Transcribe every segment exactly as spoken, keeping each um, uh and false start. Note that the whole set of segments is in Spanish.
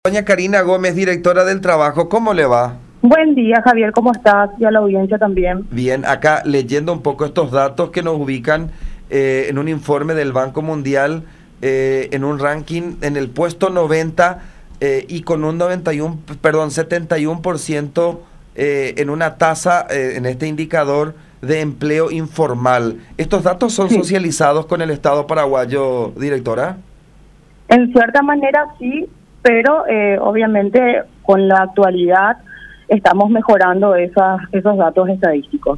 Doña Karina Gómez, directora del trabajo, ¿cómo le va? Buen día, Javier, ¿cómo estás? Y a la audiencia también. Bien, acá leyendo un poco estos datos que nos ubican eh, en un informe del Banco Mundial, eh, en un ranking en el puesto noventa eh, y con un noventa y uno, perdón, setenta y uno por ciento eh, en una tasa, eh, en este indicador de empleo informal. ¿Estos datos son Sí. socializados con el Estado paraguayo, directora? En cierta manera sí, pero eh, obviamente con la actualidad estamos mejorando esas, esos datos estadísticos.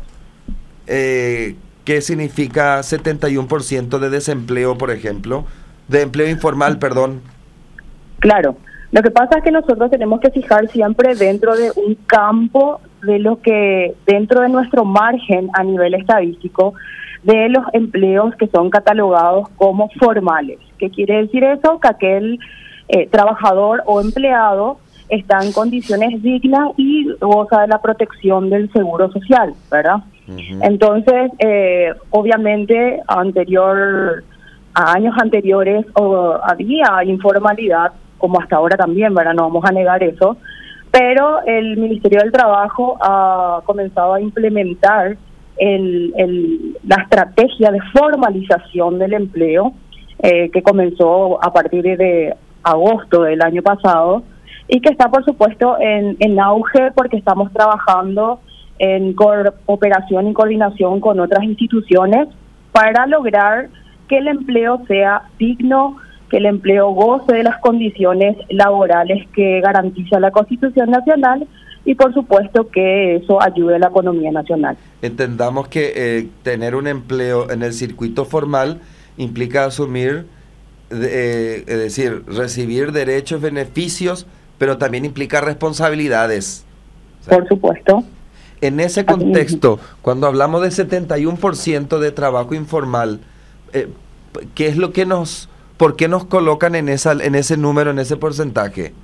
Eh, ¿qué significa setenta y uno por ciento de desempleo, por ejemplo? De empleo informal, perdón. Claro, lo que pasa es que nosotros tenemos que fijar siempre dentro de un campo de lo que, dentro de nuestro margen a nivel estadístico, de los empleos que son catalogados como formales. ¿Qué quiere decir eso? Que aquel eh, trabajador o empleado está en condiciones dignas y goza de la protección del seguro social, ¿verdad? Uh-huh. Entonces, eh, obviamente, anterior a años anteriores oh, había informalidad, como hasta ahora también, ¿verdad? No vamos a negar eso, pero el Ministerio del Trabajo ha comenzado a implementar el, el, la estrategia de formalización del empleo, eh, que comenzó a partir de agosto del año pasado, y que está, por supuesto, en, en auge porque estamos trabajando en cooperación y coordinación con otras instituciones para lograr que el empleo sea digno, que el empleo goce de las condiciones laborales que garantiza la Constitución Nacional y, por supuesto, que eso ayude a la economía nacional. Entendamos que eh, tener un empleo en el circuito formal implica asumir, eh, es decir, recibir derechos, beneficios, pero también implica responsabilidades. O sea, por supuesto. En ese contexto, cuando hablamos de setenta y uno por ciento de trabajo informal, eh, ¿qué es lo que nos, por qué nos colocan en esa, en ese número, en ese porcentaje?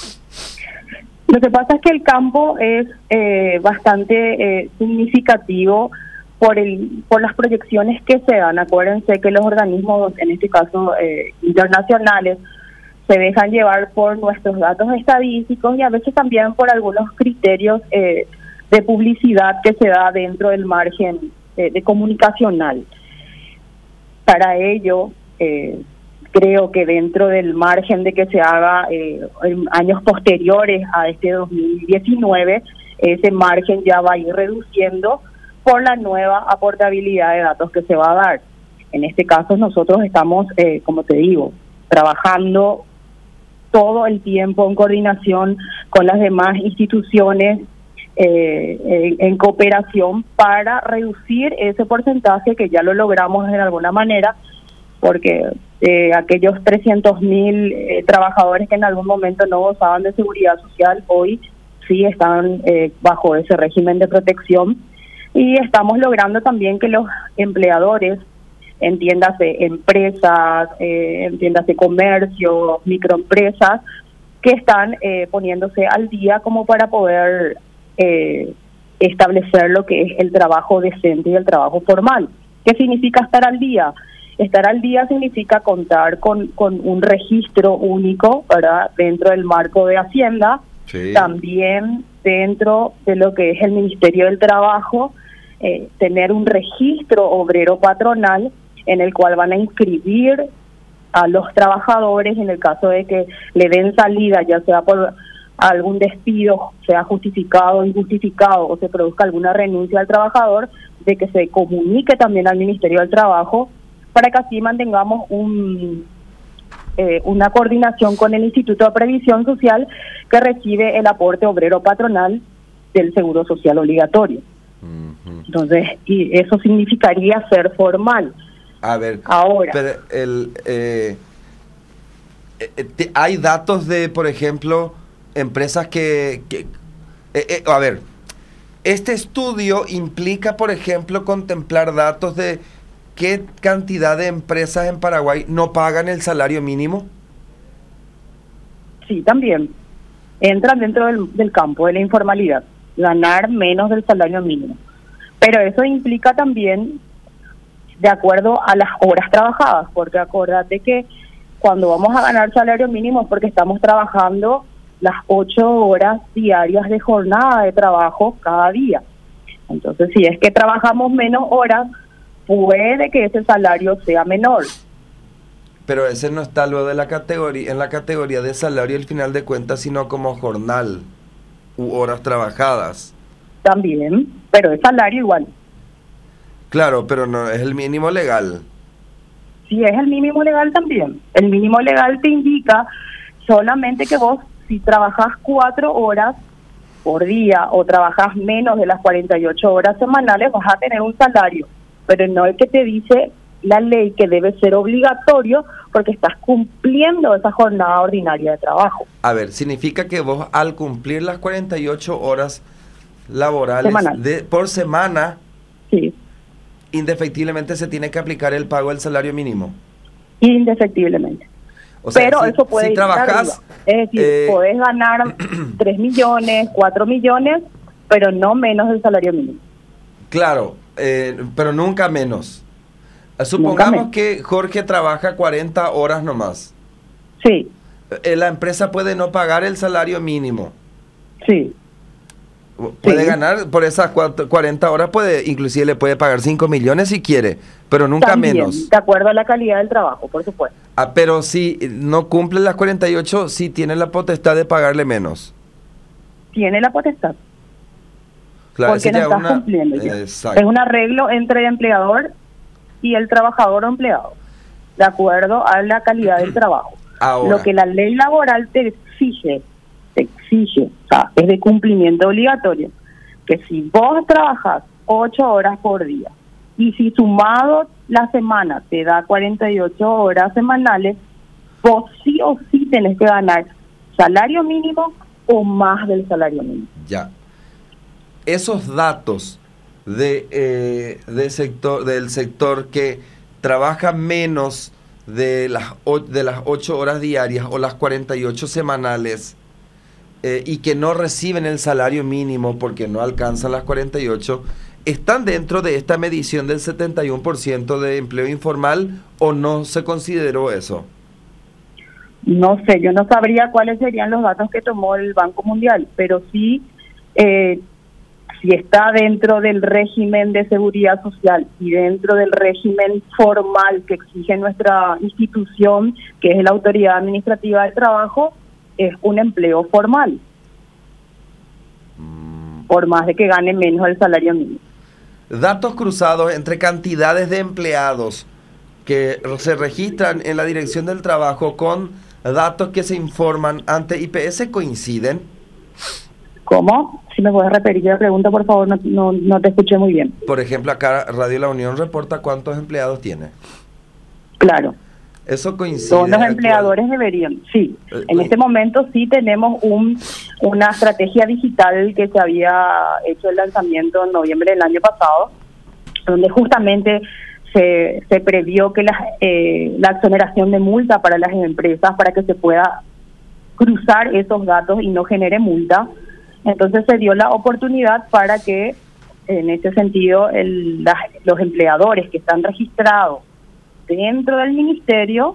Lo que pasa es que el campo es eh, bastante eh, significativo por el por las proyecciones que se dan. Acuérdense que los organismos, en este caso eh, internacionales, se dejan llevar por nuestros datos estadísticos y a veces también por algunos criterios eh, de publicidad que se da dentro del margen eh, de comunicacional. Para ello, eh, creo que dentro del margen de que se haga eh, en años posteriores a este dos mil diecinueve, ese margen ya va a ir reduciendo por la nueva aportabilidad de datos que se va a dar. En este caso nosotros estamos, eh, como te digo, trabajando todo el tiempo en coordinación con las demás instituciones eh, en, en cooperación para reducir ese porcentaje que ya lo logramos de alguna manera, porque eh, aquellos trescientos mil eh, trabajadores que en algún momento no gozaban de seguridad social, hoy sí están eh, bajo ese régimen de protección, y estamos logrando también que los empleadores, entiéndase empresas, eh, entiéndase comercio, microempresas, que están eh, poniéndose al día como para poder eh, establecer lo que es el trabajo decente y el trabajo formal. ¿Qué significa estar al día? Estar al día significa contar con, con un registro único, ¿verdad?, dentro del marco de Hacienda, sí. También dentro de lo que es el Ministerio del Trabajo, eh, tener un registro obrero patronal en el cual van a inscribir a los trabajadores en el caso de que le den salida, ya sea por algún despido, sea justificado o injustificado, o se produzca alguna renuncia al trabajador, de que se comunique también al Ministerio del Trabajo, para que así mantengamos un, eh, una coordinación con el Instituto de Previsión Social, que recibe el aporte obrero patronal del Seguro Social obligatorio. Uh-huh. Entonces, y eso significaría ser formal. A ver, ahora, pero el, eh, eh, te, hay datos de, por ejemplo, empresas que... que eh, eh, a ver, este estudio implica, por ejemplo, contemplar datos de qué cantidad de empresas en Paraguay no pagan el salario mínimo. Sí, también. Entran dentro del, del campo de la informalidad, ganar menos del salario mínimo. Pero eso implica también de acuerdo a las horas trabajadas, porque acuérdate que cuando vamos a ganar salario mínimo es porque estamos trabajando las ocho horas diarias de jornada de trabajo cada día. Entonces, si es que trabajamos menos horas, puede que ese salario sea menor. Pero ese no está luego de la categoría, en la categoría de salario al final de cuentas, sino como jornal u horas trabajadas. También, pero es salario igual. Claro, pero no es el mínimo legal. Sí, es el mínimo legal también. El mínimo legal te indica solamente que vos, si trabajás cuatro horas por día o trabajas menos de las cuarenta y ocho horas semanales, vas a tener un salario, pero no es que te dice la ley que debe ser obligatorio porque estás cumpliendo esa jornada ordinaria de trabajo. A ver, significa que vos al cumplir las cuarenta y ocho horas laborales de, por semana, sí, indefectiblemente se tiene que aplicar el pago del salario mínimo. Indefectiblemente. O sea, pero si, eso puede si ir trabajas, arriba. Es decir, eh, podés ganar tres millones, cuatro millones, pero no menos del salario mínimo. Claro, eh, pero nunca menos. Supongamos nunca menos. Que Jorge trabaja cuarenta horas nomás. Sí. Eh, la empresa puede no pagar el salario mínimo. Sí. Puede sí. ganar por esas cuarenta horas, puede inclusive le puede pagar cinco millones si quiere, pero nunca También, menos. De acuerdo a la calidad del trabajo, por supuesto. Ah, pero si no cumple las cuarenta y ocho, sí tiene la potestad de pagarle menos. Tiene la potestad. Claro, porque no estás una... cumpliendo. Es un arreglo entre el empleador y el trabajador o empleado, de acuerdo a la calidad del trabajo. Ahora. Lo que la ley laboral te exige, te exige, o sea, es de cumplimiento obligatorio, que si vos trabajas ocho horas por día y si sumado la semana te da cuarenta y ocho horas semanales, vos sí o sí tenés que ganar salario mínimo o más del salario mínimo. Ya. Esos datos de, eh, de sector, del sector que trabaja menos de las, de las ocho horas diarias o las cuarenta y ocho semanales eh, y que no reciben el salario mínimo porque no alcanzan las cuarenta y ocho, ¿están dentro de esta medición del setenta y uno por ciento de empleo informal o no se consideró eso? No sé, yo no sabría cuáles serían los datos que tomó el Banco Mundial, pero sí, eh, si está dentro del régimen de seguridad social y dentro del régimen formal que exige nuestra institución, que es la Autoridad Administrativa del Trabajo, es un empleo formal, mm. por más de que gane menos el salario mínimo. Datos cruzados entre cantidades de empleados que se registran en la Dirección del Trabajo con datos que se informan ante I P S coinciden. ¿Cómo? Si me puedes repetir la pregunta, por favor, no, no, no te escuché muy bien. Por ejemplo, acá Radio La Unión reporta cuántos empleados tiene. Claro. Eso coincide. Todos los empleadores actual. deberían, sí. Eh, en eh. este momento sí tenemos un una estrategia digital que se había hecho el lanzamiento en noviembre del año pasado, donde justamente se, se previó que la, eh, la exoneración de multa para las empresas, para que se pueda cruzar esos datos y no genere multa. Entonces se dio la oportunidad para que, en ese sentido, el, las, los empleadores que están registrados dentro del ministerio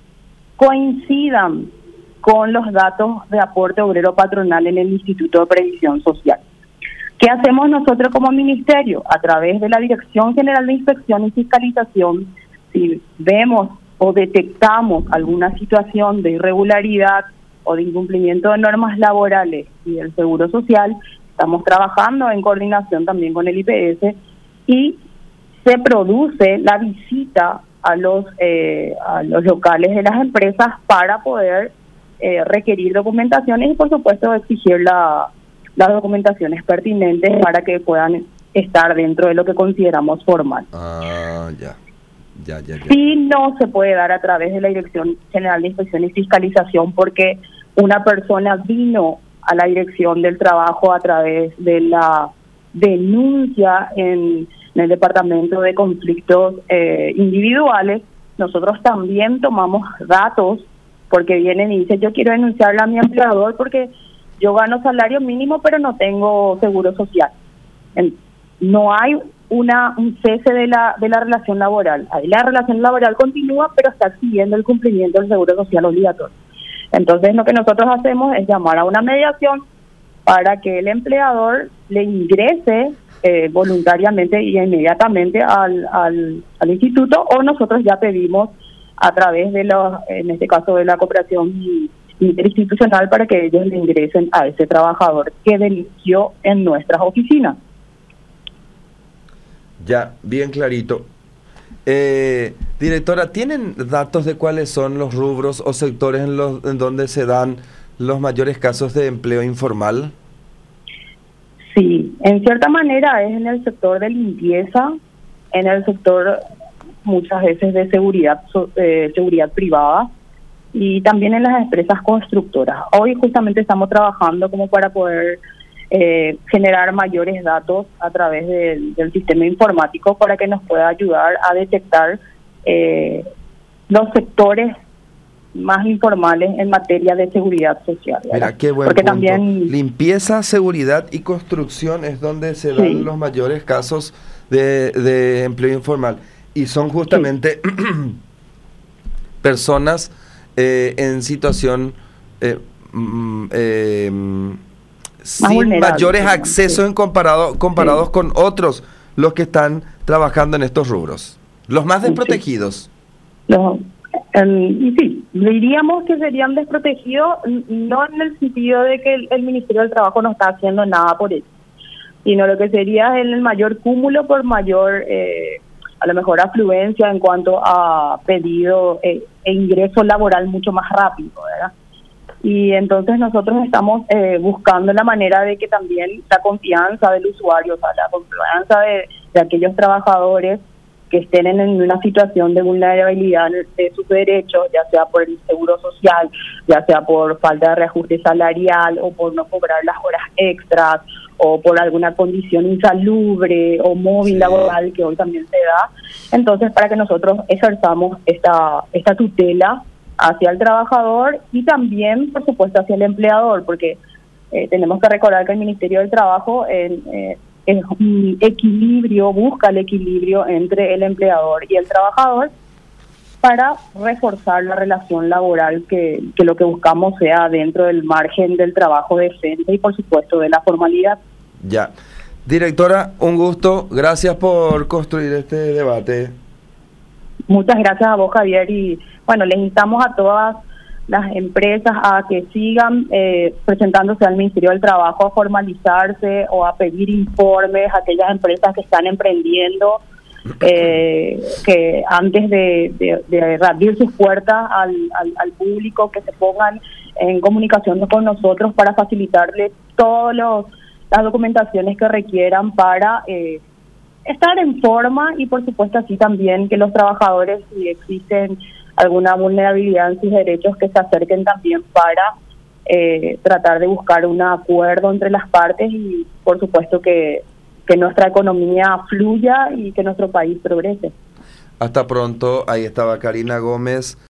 coincidan con los datos de aporte obrero patronal en el Instituto de Previsión Social. ¿Qué hacemos nosotros como ministerio? A través de la Dirección General de Inspección y Fiscalización, si vemos o detectamos alguna situación de irregularidad o de incumplimiento de normas laborales y del Seguro Social, estamos trabajando en coordinación también con el I P S y se produce la visita a los eh, a los locales de las empresas para poder eh, requerir documentaciones y por supuesto exigir la, las documentaciones pertinentes para que puedan estar dentro de lo que consideramos formal. Ah, ya. Ya, ya, ya. Sí, no se puede dar a través de la Dirección General de Inspección y Fiscalización porque una persona vino a la Dirección del Trabajo a través de la denuncia en, en el Departamento de Conflictos eh, Individuales. Nosotros también tomamos datos porque vienen y dicen yo quiero denunciarle a mi empleador porque yo gano salario mínimo pero no tengo seguro social. En, no hay una un cese de la de la relación laboral. Ahí la relación laboral continúa, pero está exigiendo el cumplimiento del seguro social obligatorio. Entonces lo que nosotros hacemos es llamar a una mediación para que el empleador le ingrese eh, voluntariamente y inmediatamente al, al, al instituto, o nosotros ya pedimos a través de los, en este caso de la cooperación interinstitucional, para que ellos le ingresen a ese trabajador que delinquió en nuestras oficinas. Ya, bien clarito. Eh, directora, ¿tienen datos de cuáles son los rubros o sectores en, los, en donde se dan los mayores casos de empleo informal? Sí, en cierta manera es en el sector de limpieza, en el sector muchas veces de seguridad, eh, seguridad privada, y también en las empresas constructoras. Hoy justamente estamos trabajando como para poder eh, generar mayores datos a través de, del sistema informático para que nos pueda ayudar a detectar eh, los sectores más informales en materia de seguridad social, ¿verdad? Mira, qué buen Porque punto. También limpieza, seguridad y construcción es donde se dan sí. los mayores casos de, de empleo informal. Y son justamente sí. personas eh, en situación eh, mm, eh, sin mayores accesos sí. en comparado, comparados sí. con otros, los que están trabajando en estos rubros. Los más desprotegidos. Sí. Los, um, y sí, diríamos que serían desprotegidos, no en el sentido de que el, el Ministerio del Trabajo no está haciendo nada por eso, sino lo que sería en el mayor cúmulo por mayor... Eh, a lo mejor afluencia en cuanto a pedido eh, e ingreso laboral mucho más rápido, ¿verdad? Y entonces nosotros estamos eh, buscando la manera de que también la confianza del usuario, o sea, la confianza de, de aquellos trabajadores que estén en una situación de vulnerabilidad de sus derechos, ya sea por el seguro social, ya sea por falta de reajuste salarial o por no cobrar las horas extras, o por alguna condición insalubre o móvil sí. laboral que hoy también se da. Entonces, para que nosotros ejerzamos esta esta tutela hacia el trabajador y también, por supuesto, hacia el empleador, porque eh, tenemos que recordar que el Ministerio del Trabajo en, eh, es un equilibrio, busca el equilibrio entre el empleador y el trabajador para reforzar la relación laboral, que, que lo que buscamos sea dentro del margen del trabajo decente y, por supuesto, de la formalidad. Ya. Directora, un gusto. Gracias por construir este debate. Muchas gracias a vos, Javier. Y bueno, les instamos a todas las empresas a que sigan eh, presentándose al Ministerio del Trabajo a formalizarse o a pedir informes a aquellas empresas que están emprendiendo, eh, que antes de, de, de abrir sus puertas al, al, al público, que se pongan en comunicación con nosotros para facilitarles todos los las documentaciones que requieran para eh, estar en forma, y por supuesto así también que los trabajadores, si existen alguna vulnerabilidad en sus derechos, que se acerquen también para eh, tratar de buscar un acuerdo entre las partes y por supuesto que, que nuestra economía fluya y que nuestro país progrese. Hasta pronto. Ahí estaba Karina Gómez.